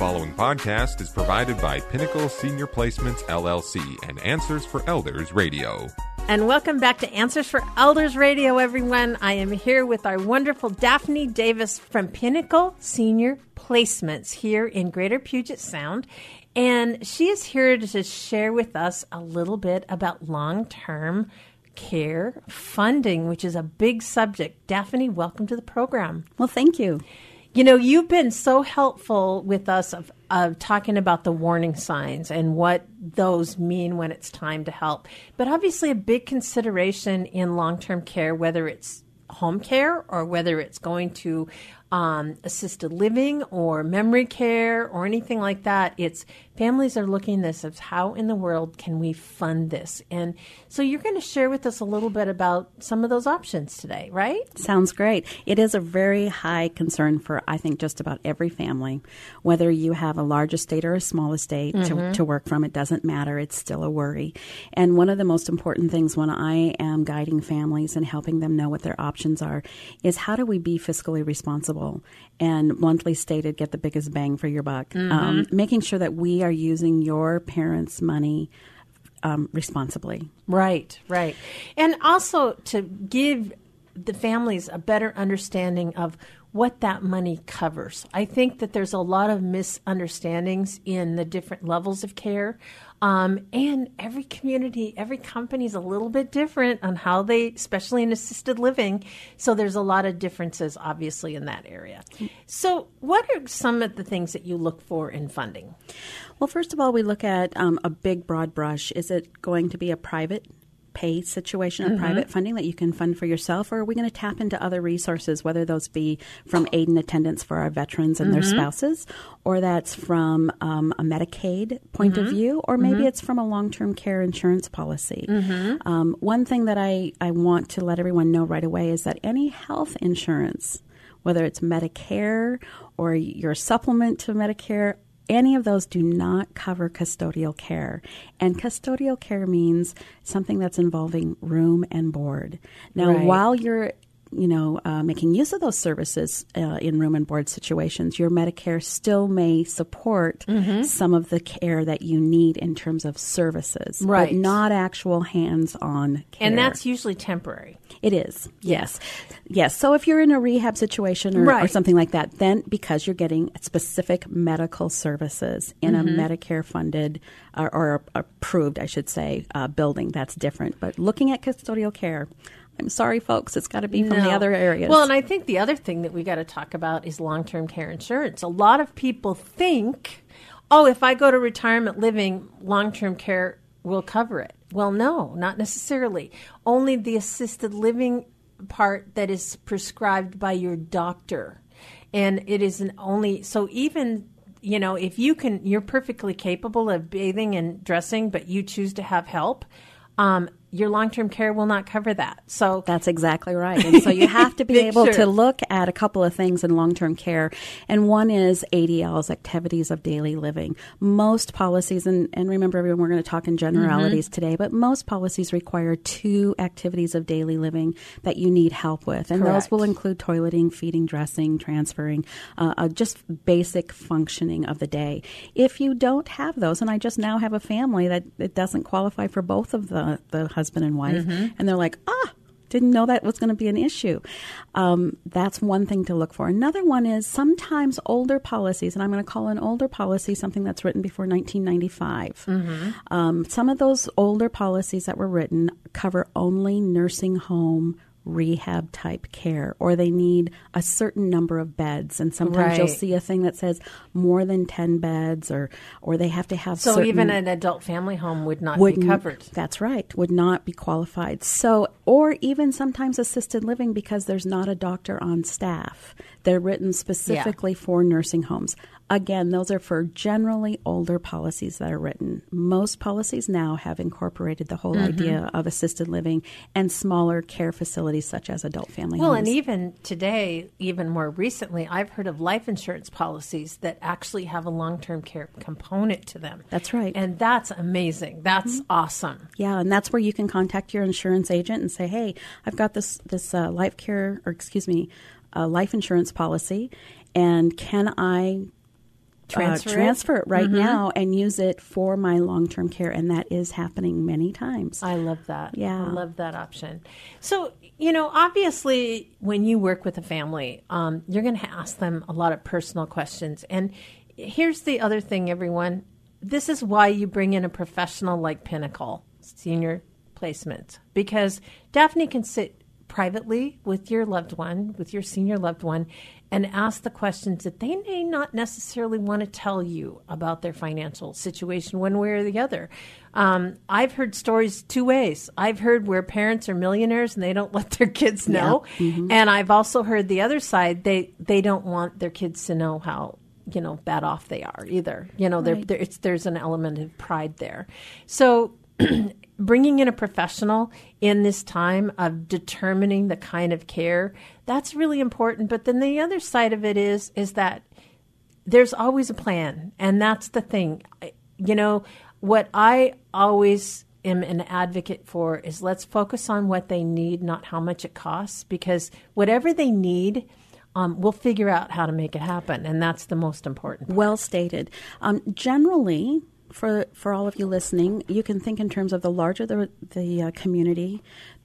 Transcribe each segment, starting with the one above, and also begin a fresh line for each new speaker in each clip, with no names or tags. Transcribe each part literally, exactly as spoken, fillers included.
following podcast is provided by Pinnacle Senior Placements, L L C and Answers for Elders Radio.
And welcome back to Answers for Elders Radio, everyone. I am here with our wonderful Daphne Davis from Pinnacle Senior Placements here in Greater Puget Sound. And she is here to share with us a little bit about long-term care funding, which is a big subject. Daphne, welcome to the program.
Well, thank you.
You know, you've been so helpful with us of, of talking about the warning signs and what those mean when it's time to help. But obviously a big consideration in long-term care, whether it's home care or whether it's going to um, assisted living or memory care or anything like that, it's families are looking at this as how in the world can we fund this? And so you're going to share with us a little bit about some of those options today, right?
Sounds great. It is a very high concern for, I think, just about every family. Whether you have a large estate or a small estate mm-hmm. to, to work from, it doesn't matter. It's still a worry. And one of the most important things when I am guiding families and helping them know what their options are is how do we be fiscally responsible and bluntly stated, get the biggest bang for your buck. Mm-hmm. Um, making sure that we are using your parents' money um, responsibly.
Right, right. And also to give the families a better understanding of what that money covers. I think that there's a lot of misunderstandings in the different levels of care. Um, and every community, every company is a little bit different on how they, especially in assisted living. So there's a lot of differences, obviously, in that area. So what are some of the things that you look for in funding?
Well, first of all, we look at um, a big, broad brush. Is it going to be a private pay situation of mm-hmm. private funding that you can fund for yourself, or are we going to tap into other resources, whether those be from aid and attendance for our veterans and mm-hmm. their spouses, or that's from um, a Medicaid point mm-hmm. of view, or maybe mm-hmm. it's from a long-term care insurance policy. Mm-hmm. Um, one thing that I, I want to let everyone know right away is that any health insurance, whether it's Medicare or your supplement to Medicare, any of those do not cover custodial care. And custodial care means something that's involving room and board. Now, right. while you're you know, uh, making use of those services uh, in room and board situations, your Medicare still may support mm-hmm. some of the care that you need in terms of services,
right.
but not actual hands-on care.
And that's usually temporary.
It is, yes. Yes, so if you're in a rehab situation or,
right.
or something like that, then because you're getting specific medical services in mm-hmm. a Medicare-funded or, or approved, I should say, uh, building, that's different. But looking at custodial care, I'm sorry, folks, it's got to be from
no.
the other areas.
Well, and I think the other thing that we got to talk about is long-term care insurance. A lot of people think, oh, if I go to retirement living, long-term care will cover it. Well, no, not necessarily. Only the assisted living part that is prescribed by your doctor. And it isn't only, so even, you know, if you can, you're perfectly capable of bathing and dressing, but you choose to have help, um, your long-term care will not cover that. So
that's exactly right. And so you have to be able
sure.
to look at a couple of things in long-term care. And one is A D Ls, activities of daily living. Most policies, and, and remember everyone, we're going to talk in generalities mm-hmm. today, but most policies require two activities of daily living that you need help with. And
Correct.
Those will include toileting, feeding, dressing, transferring, uh, uh, just basic functioning of the day. If you don't have those, and I just now have a family that it doesn't qualify for both of the, the husband and wife, mm-hmm. and they're like, ah, didn't know that was going to be an issue. Um, that's one thing to look for. Another one is sometimes older policies, and I'm going to call an older policy something that's written before nineteen ninety-five. Mm-hmm. Um, some of those older policies that were written cover only nursing home rehab type care, or they need a certain number of beds, and sometimes
right.
you'll see a thing that says more than ten beds, or or they have to have
so
certain,
even an adult family home would not
be
covered.
That's right, would not be qualified. So, or even sometimes assisted living, because there's not a doctor on staff. They're written specifically yeah. for nursing homes. Again, those are for generally older policies that are written. Most policies now have incorporated the whole mm-hmm. idea of assisted living and smaller care facilities such as adult family
well,
homes.
Well, and even today, even more recently, I've heard of life insurance policies that actually have a long-term care component to them.
That's right.
And that's amazing. That's mm-hmm. awesome.
Yeah, and that's where you can contact your insurance agent and say, hey, I've got this, this uh, life care, or excuse me, uh, life insurance policy, and can I
Transfer
uh,
it?
transfer it right
Mhm.
now and use it for my long-term care, and that is happening many times.
I love that.
Yeah.
I love that option. So, you know, obviously, when you work with a family, um, you're going to ask them a lot of personal questions. And here's the other thing, everyone. This is why you bring in a professional like Pinnacle Senior Placement, because Daphne can sit privately with your loved one, with your senior loved one, and ask the questions that they may not necessarily want to tell you about their financial situation one way or the other. Um, I've heard stories two ways. I've heard where parents are millionaires and they don't let their kids know.
Yeah. Mm-hmm.
And I've also heard the other side. They, they don't want their kids to know how, you know, bad off they are either. You know,
Right.
they're, it's, there's an element of pride there. So bringing in a professional in this time of determining the kind of care, that's really important. But then the other side of it is, is that there's always a plan. And that's the thing. You know, what I always am an advocate for is let's focus on what they need, not how much it costs, because whatever they need, um, we'll figure out how to make it happen. And that's the most important part.
Well stated. Um, generally, for for all of you listening, you can think in terms of the larger the the uh, community,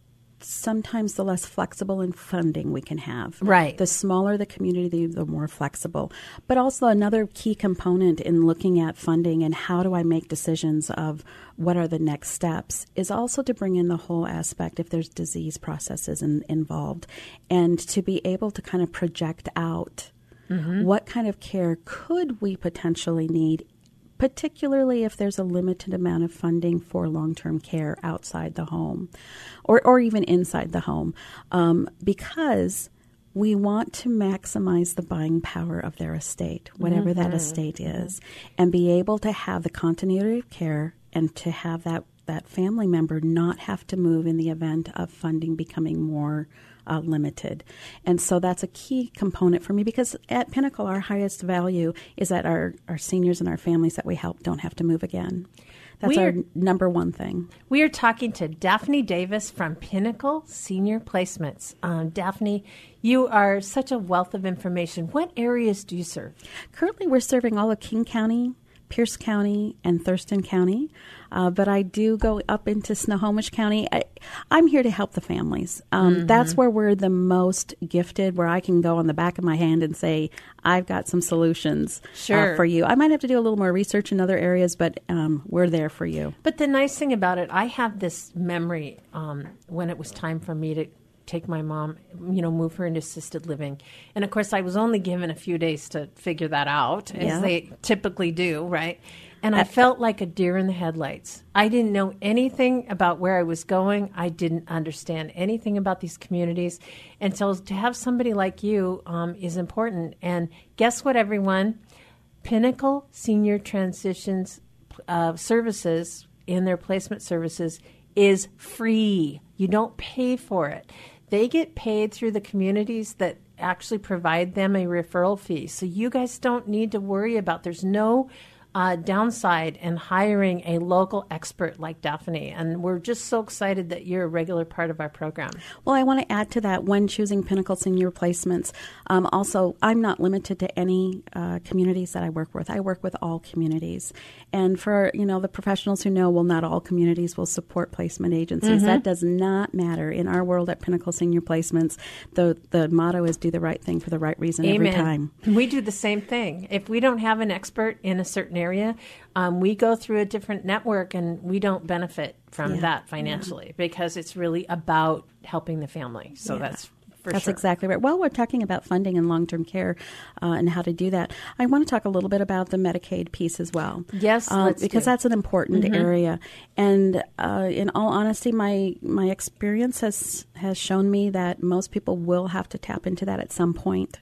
sometimes the less flexible in funding we can have.
Right.
The smaller the community, the more flexible. But also another key component in looking at funding and how do I make decisions of what are the next steps is also to bring in the whole aspect if there's disease processes in, involved, and to be able to kind of project out mm-hmm. what kind of care could we potentially need, particularly if there's a limited amount of funding for long-term care outside the home or, or even inside the home, um, because we want to maximize the buying power of their estate, whatever mm-hmm. that estate is, and be able to have the continuity of care and to have that, that family member not have to move in the event of funding becoming more Uh, limited. And so that's a key component for me, because at Pinnacle, our highest value is that our, our seniors and our families that we help don't have to move again. That's
We
our
are-
number one thing.
We are talking to Daphne Davis from Pinnacle Senior Placements. Um, Daphne, you are such a wealth of information. What areas do you serve?
Currently, we're serving all of King County, Pierce County, and Thurston County, uh, but I do go up into Snohomish County. I, I'm here to help the families. Um,
Mm-hmm.
That's where we're the most gifted, where I can go on the back of my hand and say, I've got some solutions
Sure.
uh, for you. I might have to do a little more research in other areas, but um, we're there for you.
But the nice thing about it, I have this memory um, when it was time for me to take my mom, you know, move her into assisted living. And of course, I was only given a few days to figure that out, as
Yeah.
they typically do, right? And I felt like a deer in the headlights. I didn't know anything about where I was going. I didn't understand anything about these communities. And so to have somebody like you um, is important. And guess what, everyone? Pinnacle Senior Transitions uh, Services in their placement services is free. You don't pay for it. They get paid through the communities that actually provide them a referral fee. So you guys don't need to worry about, there's no uh, downside in hiring a local expert like Daphne. And we're just so excited that you're a regular part of our program.
Well, I want to add to that when choosing Pinnacle Senior Placements. Um, also, I'm not limited to any uh, communities that I work with. I work with all communities. And for, you know, the professionals who know, well, not all communities will support placement agencies. Mm-hmm. That does not matter. In our world at Pinnacle Senior Placements, the, the motto is do the right thing for the right reason
Amen.
every time.
We do the same thing. If we don't have an expert in a certain area, um, we go through a different network and we don't benefit from
Yeah.
that financially yeah. because it's really about helping the family. So
Yeah.
that's for
That's
sure.
exactly right. While we're talking about funding and long-term care uh, and how to do that, I want to talk a little bit about the Medicaid piece as well.
Yes,
uh,
let's
because
do.
that's an important
Mm-hmm.
area. And uh, in all honesty, my my experience has has shown me that most people will have to tap into that at some point.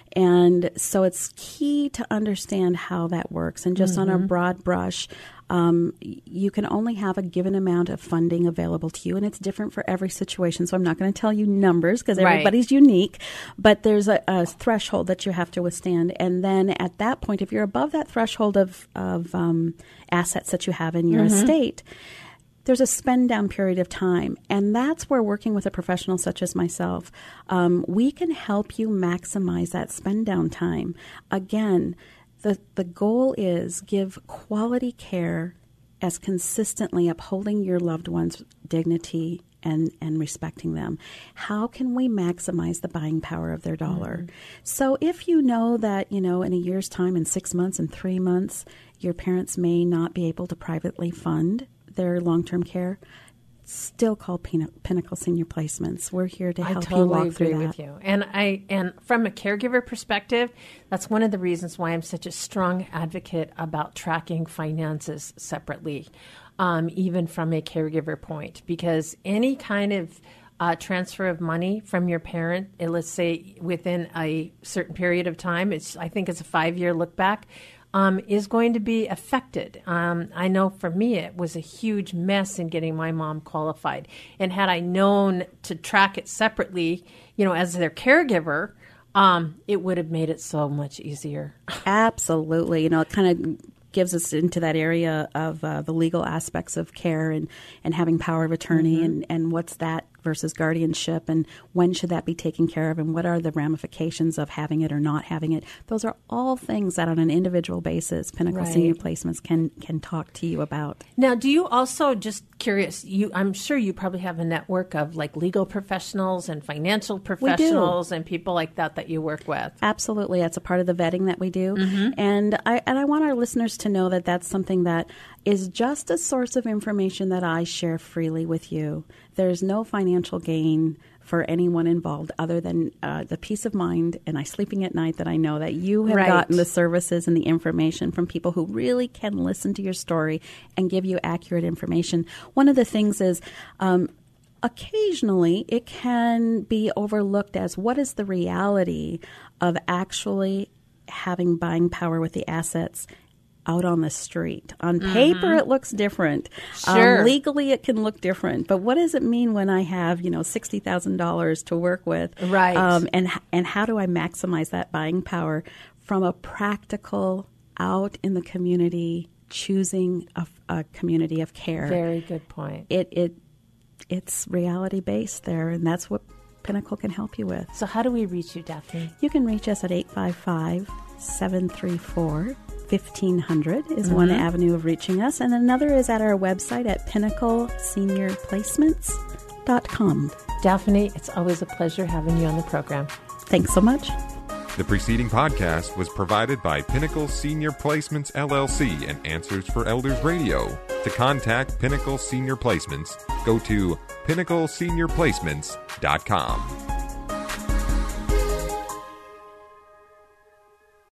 And so it's key to understand how that works. And just mm-hmm. on a broad brush, Um, you can only have a given amount of funding available to you, and it's different for every situation. So I'm not going to tell you numbers because
Right.
everybody's unique, but there's a, a threshold that you have to withstand. And then at that point, if you're above that threshold of, of um, assets that you have in your
Mm-hmm.
estate, there's a spend down period of time. And that's where working with a professional such as myself, um, we can help you maximize that spend down time. Again, The, the goal is give quality care as consistently upholding your loved one's dignity and, and respecting them. How can we maximize the buying power of their dollar? Mm-hmm. So if you know that, you know, in a year's time, in six months, in three months, your parents may not be able to privately fund their long-term care, still call Pin- Pinnacle Senior Placements. We're here to help
I totally
you walk through
agree
that.
with you. And I and from a caregiver perspective, that's one of the reasons why I'm such a strong advocate about tracking finances separately, um, even from a caregiver point, because any kind of uh, transfer of money from your parent, uh, let's say within a certain period of time, it's I think it's a five-year look back. Um, is going to be affected. Um, I know for me it was a huge mess in getting my mom qualified. And had I known to track it separately, you know, as their caregiver, um, it would have made it so much easier.
Absolutely. You know, it kind of gives us into that area of uh, the legal aspects of care and, and having power of attorney mm-hmm. and, and what's that versus guardianship and when should that be taken care of and what are the ramifications of having it or not having it. Those are all things that on an individual basis Pinnacle
right.
Senior Placements can can talk to you about.
Now, do you also, just curious, you I'm sure you probably have a network of like legal professionals and financial professionals and people like that that you work with.
Absolutely. That's a part of the vetting that we do.
Mm-hmm.
And I and I want our listeners to know that that's something that is just a source of information that I share freely with you. There's no financial gain for anyone involved other than uh, the peace of mind and I sleeping at night that I know that you have
right.
gotten the services and the information from people who really can listen to your story and give you accurate information. One of the things is um, occasionally it can be overlooked as what is the reality of actually having buying power with the assets out on the street. On paper, mm-hmm. it looks different.
Sure.
Um, legally, it can look different. But what does it mean when I have, you know, sixty thousand dollars to work with?
Right.
Um, and and how do I maximize that buying power from a practical, out in the community, choosing a, a community of care?
Very good point.
It it it's reality based there, and that's what Pinnacle can help you with.
So how do we reach you, Daphne?
You can reach us at eight five five, seven three four, fifteen hundred is
mm-hmm.
one avenue of reaching us, and another is at our website at pinnacle senior placements dot com.
Daphne, it's always a pleasure having you on the program.
Thanks so much.
The preceding podcast was provided by Pinnacle Senior Placements, L L C and Answers for Elders Radio. To contact Pinnacle Senior Placements, go to pinnacle senior placements dot com.